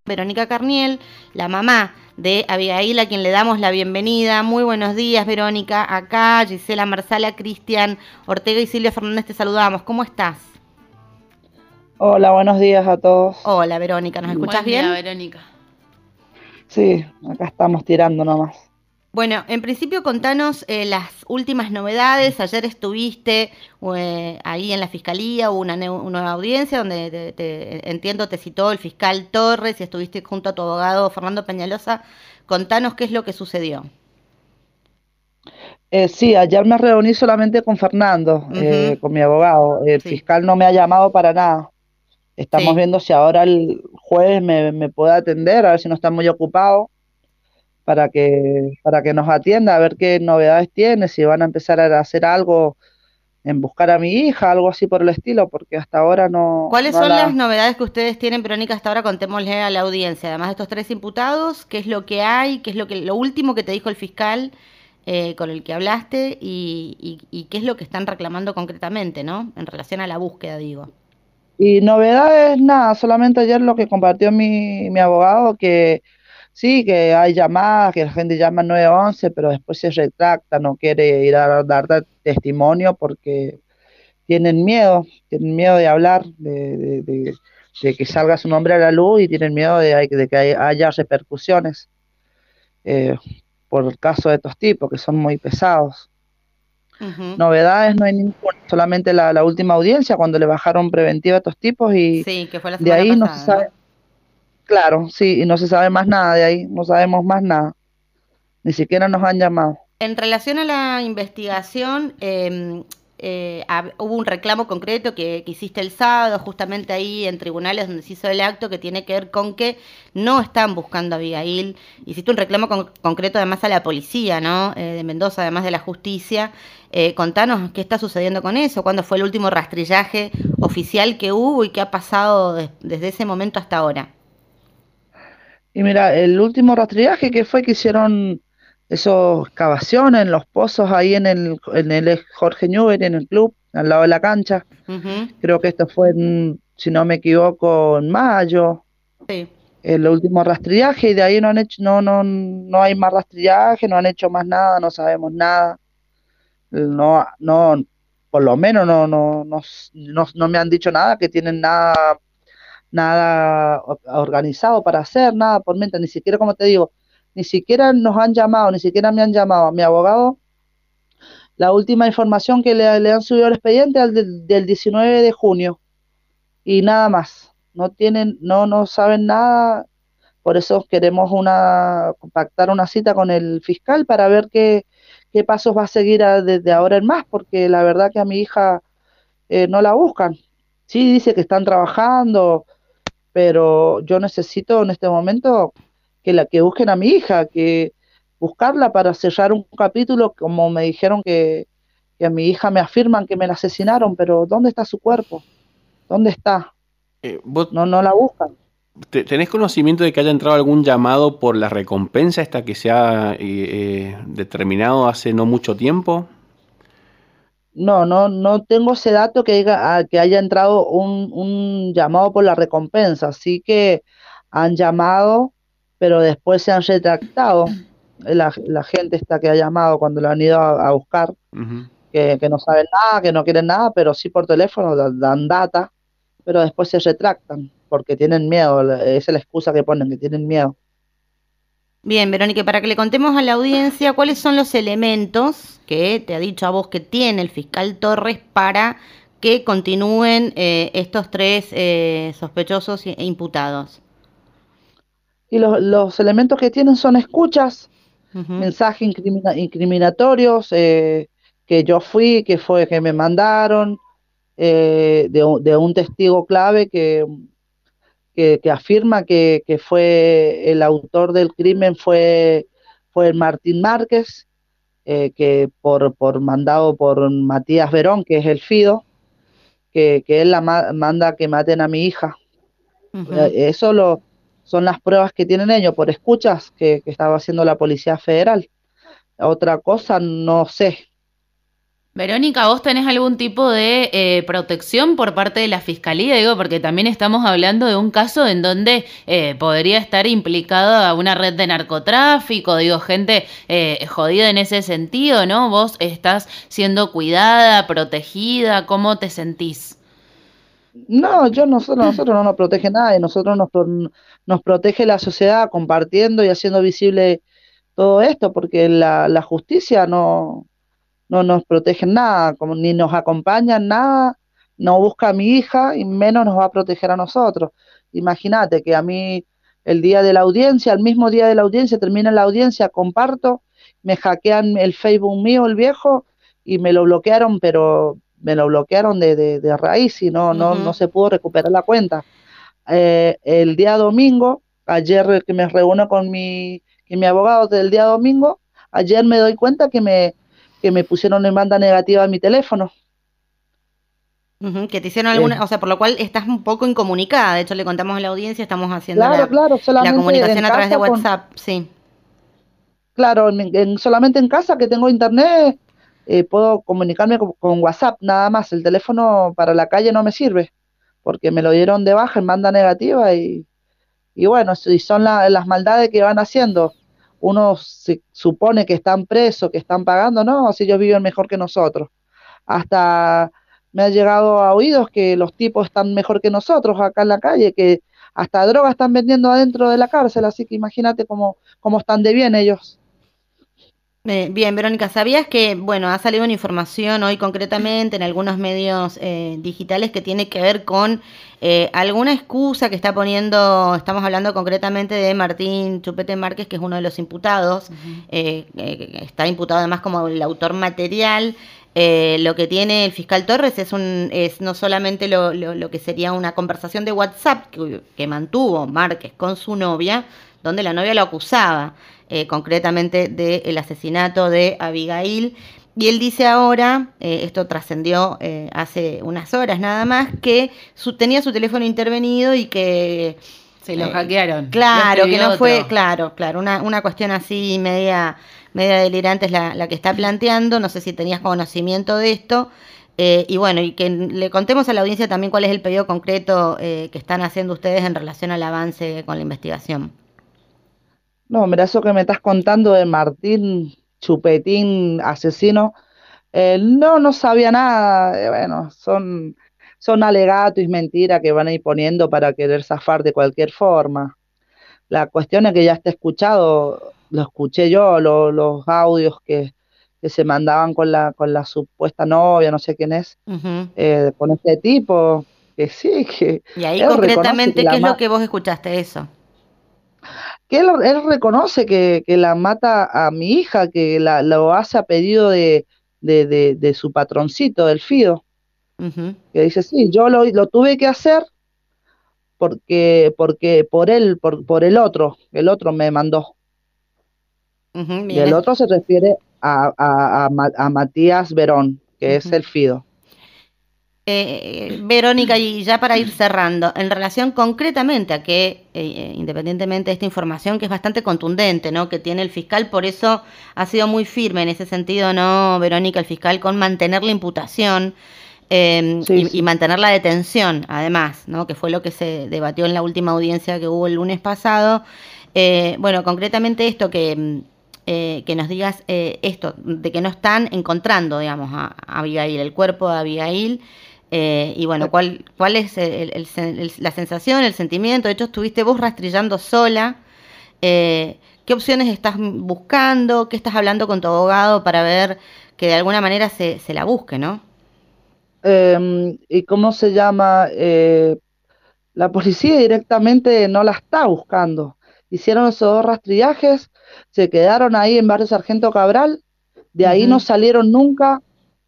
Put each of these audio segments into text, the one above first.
Verónica Carniel, la mamá de Abigail, a quien le damos la bienvenida. Muy buenos días, Verónica. Acá Gisela Marsala, Cristian Ortega y Silvia Fernández te saludamos. ¿Cómo estás? Hola, buenos días a todos. Hola, Verónica, ¿nos escuchás Buen día, bien? Verónica. Sí, acá estamos tirando nomás. Bueno, en principio contanos las últimas novedades. Ayer estuviste ahí en la Fiscalía, hubo una nueva audiencia donde entiendo te citó el fiscal Torres y estuviste junto a tu abogado Fernando Peñalosa. Contanos qué es lo que sucedió. Sí, ayer me reuní solamente con Fernando, Ujú, con mi abogado. El sí, fiscal no me ha llamado para nada. Estamos sí. viendo si ahora el jueves me puede atender, a ver si no está muy ocupado, para que nos atienda, a ver qué novedades tiene, si van a empezar a hacer algo en buscar a mi hija, algo así por el estilo, porque hasta ahora no, ¿Cuáles no son las la... novedades que ustedes tienen, Verónica, hasta ahora? Contémosle a la audiencia. Además de estos tres imputados, ¿qué es lo que hay? ¿Qué es lo último que te dijo el fiscal con el que hablaste? Y qué es lo que están reclamando concretamente, ¿no? En relación a la búsqueda, digo. Y novedades, nada, solamente ayer lo que compartió mi abogado, que sí, que hay llamadas, que la gente llama al 911, pero después se retracta, no quiere ir a dar testimonio porque tienen miedo de hablar, de que salga su nombre a la luz y tienen miedo de que haya repercusiones eh, por el caso de estos tipos, que son muy pesados. Ujú. Novedades no hay ninguna, solamente la última audiencia cuando le bajaron preventiva a estos tipos y Sí, que fue la de semana ahí no se pasada, sabe, ¿no? claro, sí, y no se sabe más nada de ahí, no sabemos más nada, ni siquiera nos han llamado. En relación a la investigación, hubo un reclamo concreto que hiciste el sábado, justamente ahí en tribunales donde se hizo el acto, que tiene que ver con que no están buscando a Abigail. Hiciste un reclamo concreto además a la policía, ¿no? De Mendoza, además de la justicia. Contanos qué está sucediendo con eso, cuándo fue el último rastrillaje oficial que hubo y qué ha pasado desde ese momento hasta ahora. Y mira, el último rastrillaje que fue que hicieron esos excavaciones en los pozos ahí en el Jorge Newbery, en el club, al lado de la cancha, Ujú, creo que esto fue, si no me equivoco, en mayo, sí. el último rastrillaje, y de ahí no han hecho, no hay más rastrillaje, no han hecho más nada, no sabemos nada. No, por lo menos no me han dicho nada, que tienen nada organizado para hacer, nada por mientras, ni siquiera, como te digo, ni siquiera nos han llamado, ni siquiera me han llamado a mi abogado. La última información que le han subido al expediente es del 19 de junio y nada más. No saben nada, por eso queremos pactar una cita con el fiscal para ver qué pasos va a seguir desde ahora en más, porque la verdad que a mi hija no la buscan. Sí, dice que están trabajando, pero yo necesito en este momento que busquen a mi hija, que buscarla para cerrar un capítulo, como me dijeron que a mi hija me afirman que me la asesinaron, pero ¿dónde está su cuerpo? ¿Dónde está? ¿Vos No la buscan. tenés conocimiento de que haya entrado algún llamado por la recompensa esta que se ha determinado hace no mucho tiempo? No tengo ese dato que que haya entrado un llamado por la recompensa, así que han llamado, pero después se han retractado. La gente está que ha llamado cuando lo han ido a buscar, Ujú. que no saben nada, que no quieren nada, pero sí por teléfono dan data, pero después se retractan porque tienen miedo, esa es la excusa que ponen, que tienen miedo. Bien, Verónica, para que le contemos a la audiencia cuáles son los elementos que te ha dicho a vos que tiene el fiscal Torres para que continúen estos tres sospechosos e imputados. Y los elementos que tienen son escuchas, Ujú, mensajes incriminatorios, que yo fui, que me mandaron, de un testigo clave que afirma que fue el autor del crimen fue el Martín Márquez, que por mandado por Matías Verón, que es el Fido, que él manda que maten a mi hija. ujú. Eso son las pruebas que tienen ellos por escuchas que estaba haciendo la Policía Federal. Otra cosa no sé. Verónica, ¿vos tenés algún tipo de protección por parte de la fiscalía? Digo, porque también estamos hablando de un caso en donde podría estar implicada una red de narcotráfico, digo, gente jodida en ese sentido, ¿no? ¿Vos estás siendo cuidada, protegida? ¿Cómo te sentís? No, nosotros no nos protege nadie, nos protege la sociedad compartiendo y haciendo visible todo esto, porque la justicia no nos protege en nada, como ni nos acompaña en nada, no busca a mi hija y menos nos va a proteger a nosotros. Imagínate que a mí el día de la audiencia, el mismo día de la audiencia, termina la audiencia, comparto, me hackean el Facebook mío, el viejo, y me lo bloquearon, pero me lo bloquearon de raíz y no Ujú. se pudo recuperar la cuenta. El día domingo, ayer que me reúno con mi abogado del día domingo, ayer me doy cuenta que me pusieron en banda negativa a mi teléfono. Ujú, que te hicieron alguna, Eh, o sea, por lo cual estás un poco incomunicada. De hecho, le contamos a la audiencia, estamos haciendo claro, la solamente en comunicación a través de casa WhatsApp, sí. claro, solamente en casa que tengo internet, puedo comunicarme con WhatsApp, nada más. El teléfono para la calle no me sirve, porque me lo dieron de baja en banda negativa y bueno, si son las maldades que van haciendo, uno se supone que están presos, que están pagando, no, si ellos viven mejor que nosotros. Hasta me ha llegado a oídos que los tipos están mejor que nosotros acá en la calle, que hasta droga están vendiendo adentro de la cárcel, así que imagínate cómo están de bien ellos. Bien, Verónica, ¿sabías que, bueno, ha salido una información hoy concretamente en algunos medios digitales que tiene que ver con alguna excusa que está poniendo, estamos hablando concretamente de Martín Chupete Márquez, que es uno de los imputados, Ujú. está imputado además como el autor material. Lo que tiene el fiscal Torres es no solamente lo que sería una conversación de WhatsApp que mantuvo Márquez con su novia, donde la novia lo acusaba concretamente del asesinato de Abigail. Y él dice ahora, esto trascendió hace unas horas nada más, que tenía su teléfono intervenido y que Se lo hackearon. Lo claro, que escribió no fue, otro. claro, una cuestión así media delirante es la que está planteando, no sé si tenías conocimiento de esto, y bueno, y que le contemos a la audiencia también cuál es el pedido concreto que están haciendo ustedes en relación al avance con la investigación. No, mira, eso que me estás contando de Martín Chupetín, asesino, no sabía nada, bueno, son alegatos y mentiras que van a ir poniendo para querer zafar de cualquier forma. La cuestión es que ya está escuchado, lo escuché yo, los audios que se mandaban con la supuesta novia, no sé quién es, Ujú. con este tipo, que sí, que Y ahí él reconoce que concretamente, ¿qué la es lo ma- que vos escuchaste eso? que él reconoce que la mata a mi hija, que lo hace a pedido de su patroncito, del Fido, Ujú, que dice, sí, yo lo tuve que hacer porque por el otro me mandó. ujú, Y bien, el otro se refiere a Matías Verón, que es ujú. el Fido. Verónica, y ya para ir cerrando, en relación concretamente a que, independientemente de esta información que es bastante contundente, ¿no? Que tiene el fiscal, por eso ha sido muy firme en ese sentido, ¿no, Verónica, el fiscal, con mantener la imputación Sí, y sí. mantener la detención, además, ¿no? Que fue lo que se debatió en la última audiencia que hubo el lunes pasado. Bueno, concretamente esto que nos digas esto, de que no están encontrando, digamos, a Abigail, el cuerpo de Abigail. Y bueno, Eh, ¿cuál es la sensación, el sentimiento? De hecho, estuviste vos rastrillando sola. ¿Qué opciones estás buscando? ¿Qué estás hablando con tu abogado para ver que de alguna manera se la busque, ¿no? ¿Y cómo se llama? La policía directamente no la está buscando. Hicieron esos dos rastrillajes, se quedaron ahí en Barrio Sargento Cabral, de ahí no Ujú, salieron nunca,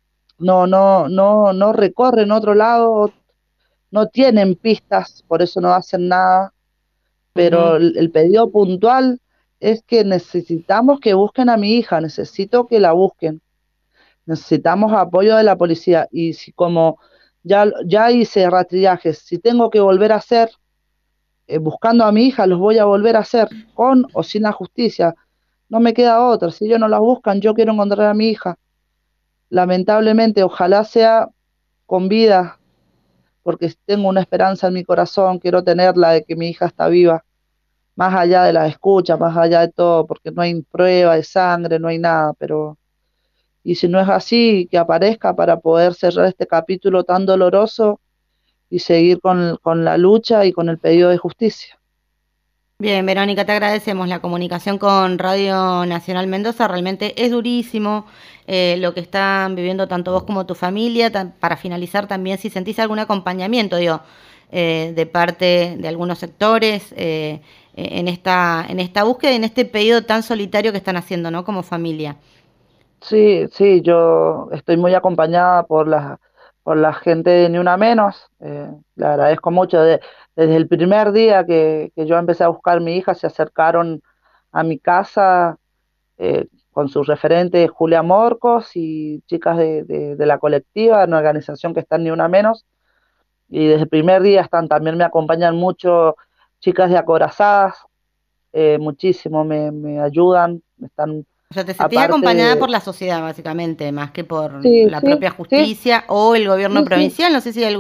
no recorren otro lado, no tienen pistas, por eso no hacen nada. ujú, Pero el pedido puntual es que necesitamos que busquen a mi hija, necesito que la busquen, necesitamos apoyo de la policía y si como ya hice rastrillajes, si tengo que volver a hacer buscando a mi hija, los voy a volver a hacer con o sin la justicia, no me queda otra, si ellos no la buscan, yo quiero encontrar a mi hija. lamentablemente, ojalá sea con vida, porque tengo una esperanza en mi corazón, quiero tenerla de que mi hija está viva, más allá de las escuchas, más allá de todo, porque no hay prueba de sangre, no hay nada, pero y si no es así, que aparezca para poder cerrar este capítulo tan doloroso y seguir con la lucha y con el pedido de justicia. Bien, Verónica, te agradecemos la comunicación con Radio Nacional Mendoza. Realmente es durísimo lo que están viviendo tanto vos como tu familia. Para finalizar también, si sentís algún acompañamiento, digo, de parte de algunos sectores en esta búsqueda y en este pedido tan solitario que están haciendo, ¿no? Como familia. Sí, sí, yo estoy muy acompañada por la gente de Ni Una Menos. Le agradezco mucho. Desde el primer día que yo empecé a buscar a mi hija, se acercaron a mi casa con su referente Julia Morcos y chicas de la colectiva, una organización que está en Ni Una Menos. Y desde el primer día también me acompañan mucho chicas de Acorazadas, muchísimo, me ayudan, están O sea, te sentís acompañada por aparte. la sociedad, básicamente, más que por Sí, la sí, propia sí, justicia o el gobierno sí, sí. provincial. No sé si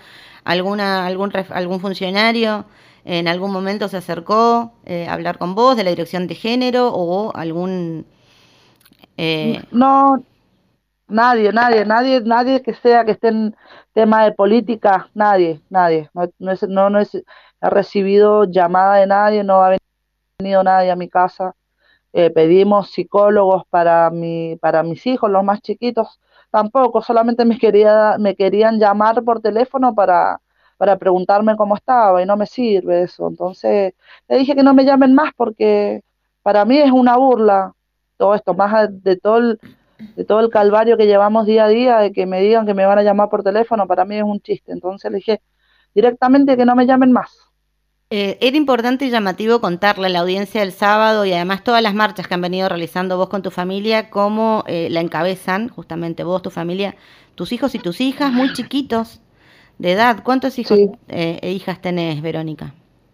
algún funcionario en algún momento se acercó a hablar con vos de la dirección de género o algún... eh, No, nadie que sea que esté en tema de política, nadie. No he recibido llamada de nadie, no ha venido nadie a mi casa. Pedimos psicólogos para mis hijos, los más chiquitos, tampoco, solamente me querían llamar por teléfono para preguntarme cómo estaba y no me sirve eso. Entonces le dije que no me llamen más porque para mí es una burla todo esto, de todo el calvario que llevamos día a día, de que me digan que me van a llamar por teléfono, para mí es un chiste. Entonces le dije directamente que no me llamen más. era importante y llamativo contarle a la audiencia del sábado y además todas las marchas que han venido realizando vos con tu familia, cómo la encabezan, justamente vos, tu familia, tus hijos y tus hijas, muy chiquitos de edad. ¿Cuántos hijos Sí, e hijas tenés, Verónica?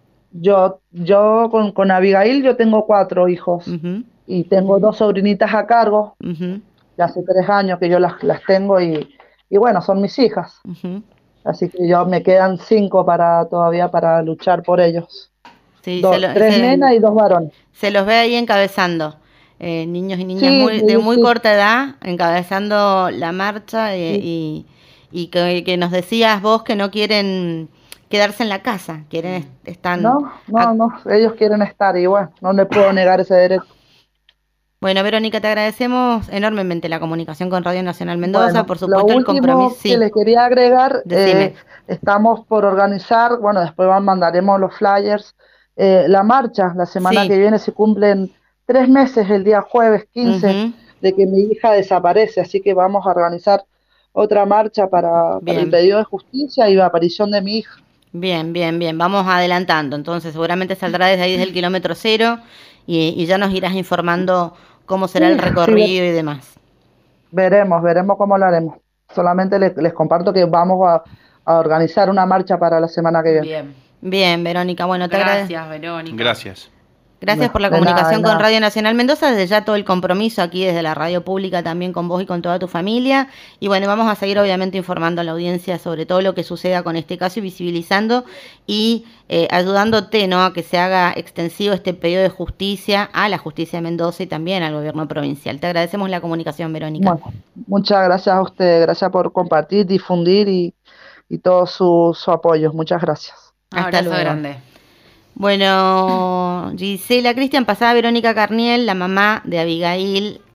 yo con Abigail yo tengo 4 hijos Ujú, y tengo 2 sobrinitas a cargo, ujú, ya hace 3 años que yo las tengo y bueno, son mis hijas, ujú. así que yo me quedan 5 todavía para luchar por ellos. Sí, 3 nenas y 2 varones. se los ve ahí encabezando, niños y niñas Sí, de muy sí, corta edad, encabezando la marcha sí. y que nos decías vos que no quieren quedarse en la casa, están... No, ellos quieren estar y bueno, no les puedo negar ese derecho. Bueno, Verónica, te agradecemos enormemente la comunicación con Radio Nacional Mendoza, Bueno, por lo supuesto el compromiso, último que sí, les quería agregar, decime. estamos por organizar, bueno, después mandaremos los flyers, la marcha, la semana que Sí, viene se cumplen 3 meses, el día jueves 15 ujú, de que mi hija desaparece, así que vamos a organizar otra marcha para el bien. pedido de justicia y la aparición de mi hija. Bien, bien, bien. Vamos adelantando. Entonces, seguramente saldrá desde ahí, desde el kilómetro cero, y ya nos irás informando cómo será el Sí, sí, recorrido y demás. veremos cómo lo haremos. Solamente les comparto que vamos a organizar una marcha para la semana que viene. Bien. Bien, Verónica. Bueno, te agradezco. Gracias, Verónica. Gracias. Gracias por la De nada, de comunicación con nada. Radio Nacional Mendoza, desde ya todo el compromiso aquí desde la radio pública también con vos y con toda tu familia. Y bueno, vamos a seguir obviamente informando a la audiencia sobre todo lo que suceda con este caso y visibilizando y ayudándote, ¿no?, a que se haga extensivo este pedido de justicia a la justicia de Mendoza y también al gobierno provincial. Te agradecemos la comunicación, Verónica. Bueno, muchas gracias a usted, gracias por compartir, difundir y todo su apoyo. Muchas gracias. Hasta Abrazo luego. grande. Bueno, Gisela, Cristian, pasaba Verónica Carniel, la mamá de Abigail,